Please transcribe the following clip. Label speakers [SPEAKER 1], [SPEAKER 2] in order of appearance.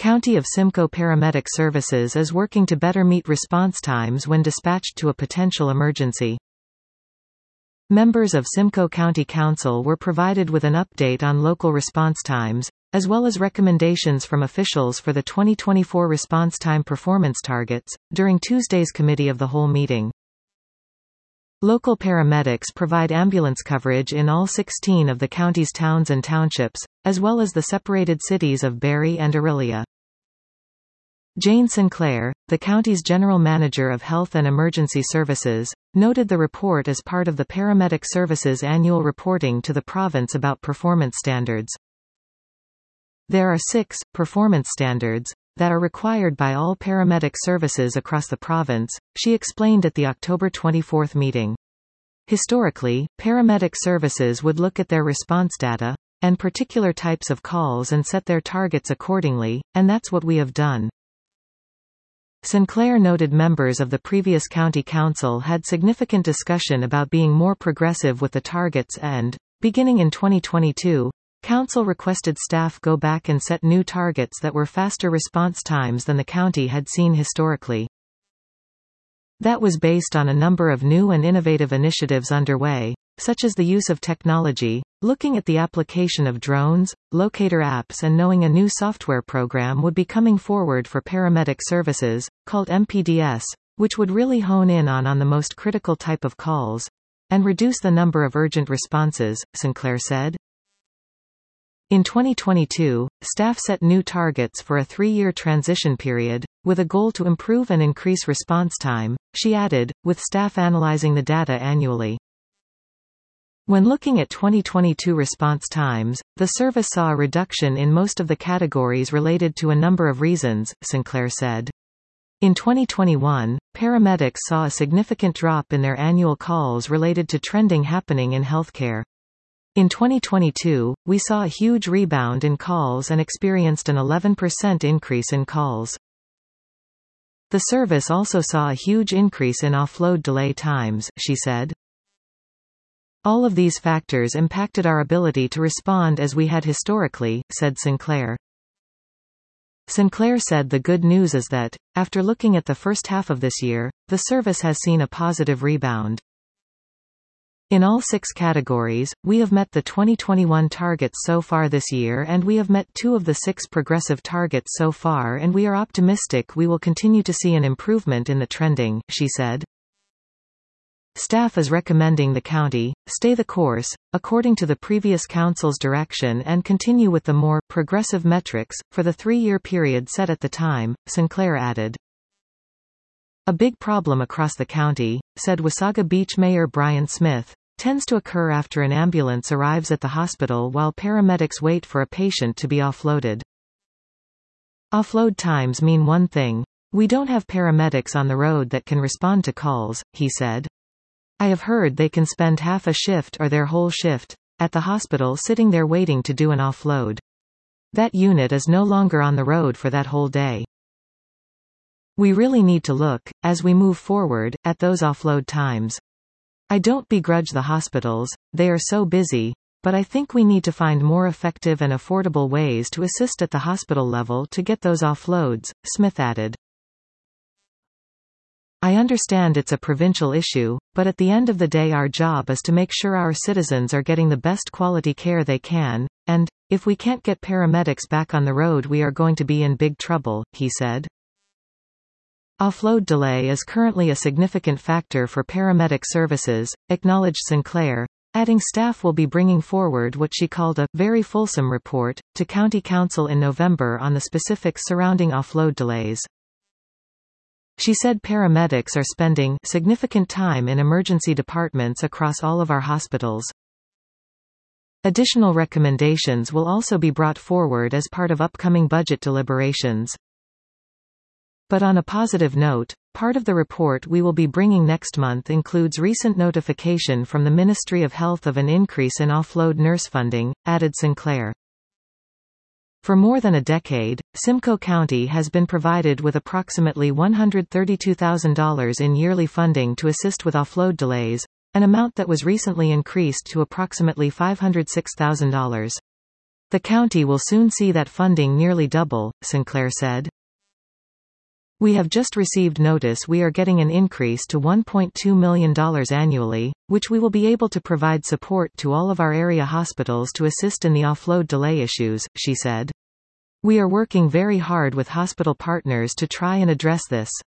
[SPEAKER 1] County of Simcoe Paramedic Services is working to better meet response times when dispatched to a potential emergency. Members of Simcoe County Council were provided with an update on local response times, as well as recommendations from officials for the 2024 response time performance targets, during Tuesday's Committee of the Whole meeting. Local paramedics provide ambulance coverage in all 16 of the county's towns and townships, as well as the separated cities of Barre and Orillia. Jane Sinclair, the county's General Manager of Health and Emergency Services, noted the report as part of the Paramedic Services annual reporting to the province about performance standards. There are 6 performance standards that are required by all paramedic services across the province, she explained at the October 24 meeting. Historically, paramedic services would look at their response data and particular types of calls and set their targets accordingly, and that's what we have done. Sinclair noted members of the previous county council had significant discussion about being more progressive with the targets and, beginning in 2022, council requested staff go back and set new targets that were faster response times than the county had seen historically. That was based on a number of new and innovative initiatives underway, such as the use of technology, looking at the application of drones, locator apps, and knowing a new software program would be coming forward for paramedic services, called MPDS, which would really hone in on the most critical type of calls and reduce the number of urgent responses, Sinclair said. In 2022, staff set new targets for a 3-year transition period, with a goal to improve and increase response time, she added, with staff analyzing the data annually. When looking at 2022 response times, the service saw a reduction in most of the categories related to a number of reasons, Sinclair said. In 2021, paramedics saw a significant drop in their annual calls related to trending happening in healthcare. In 2022, we saw a huge rebound in calls and experienced an 11% increase in calls. The service also saw a huge increase in offload delay times, she said. All of these factors impacted our ability to respond as we had historically, said Sinclair. Sinclair said the good news is that, after looking at the first half of this year, the service has seen a positive rebound. In all 6 categories, we have met the 2021 targets so far this year, and we have met 2 of the 6 progressive targets so far, and we are optimistic we will continue to see an improvement in the trending, she said. Staff is recommending the county stay the course, according to the previous council's direction, and continue with the more progressive metrics for the 3-year period set at the time, Sinclair added. A big problem across the county, said Wasaga Beach Mayor Brian Smith, tends to occur after an ambulance arrives at the hospital while paramedics wait for a patient to be offloaded. Offload times mean one thing: we don't have paramedics on the road that can respond to calls, he said. I have heard they can spend half a shift or their whole shift at the hospital sitting there waiting to do an offload. That unit is no longer on the road for that whole day. We really need to look, as we move forward, at those offload times. I don't begrudge the hospitals, they are so busy, but I think we need to find more effective and affordable ways to assist at the hospital level to get those offloads, Smith added. I understand it's a provincial issue, but at the end of the day our job is to make sure our citizens are getting the best quality care they can, and, if we can't get paramedics back on the road we are going to be in big trouble, he said. Offload delay is currently a significant factor for paramedic services, acknowledged Sinclair, adding staff will be bringing forward what she called a very fulsome report to County Council in November on the specifics surrounding offload delays. She said paramedics are spending significant time in emergency departments across all of our hospitals. Additional recommendations will also be brought forward as part of upcoming budget deliberations. But on a positive note, part of the report we will be bringing next month includes recent notification from the Ministry of Health of an increase in offload nurse funding, added Sinclair. For more than a decade, Simcoe County has been provided with approximately $132,000 in yearly funding to assist with offload delays, an amount that was recently increased to approximately $506,000. The county will soon see that funding nearly double, Sinclair said. We have just received notice we are getting an increase to $1.2 million annually, which we will be able to provide support to all of our area hospitals to assist in the offload delay issues, she said. We are working very hard with hospital partners to try and address this.